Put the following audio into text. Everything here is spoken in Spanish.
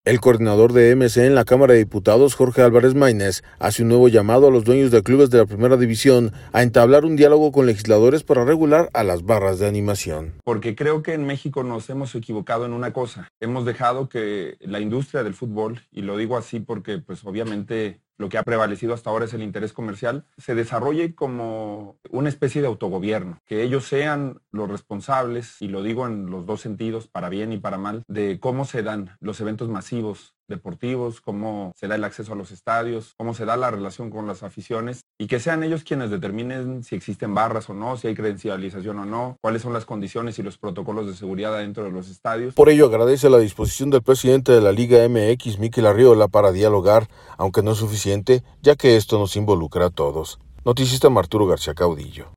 El coordinador de MC en la Cámara de Diputados, Jorge Álvarez Maínez, hace un nuevo llamado a los dueños de clubes de la Primera División a entablar un diálogo con legisladores para regular a las barras de animación. Porque creo que en México nos hemos equivocado en una cosa. Hemos dejado que la industria del fútbol, y lo digo así porque pues obviamente lo que ha prevalecido hasta ahora es el interés comercial, se desarrolle como una especie de autogobierno, que ellos sean los responsables, y lo digo en los dos sentidos, para bien y para mal, de cómo se dan los eventos masivos deportivos, cómo se da el acceso a los estadios, cómo se da la relación con las aficiones, y que sean ellos quienes determinen si existen barras o no, si hay credencialización o no, cuáles son las condiciones y los protocolos de seguridad adentro de los estadios. Por ello agradece la disposición del presidente de la Liga MX, Mikel Arriola, para dialogar, aunque no es suficiente, ya que esto nos involucra a todos. Noticista Arturo García Caudillo.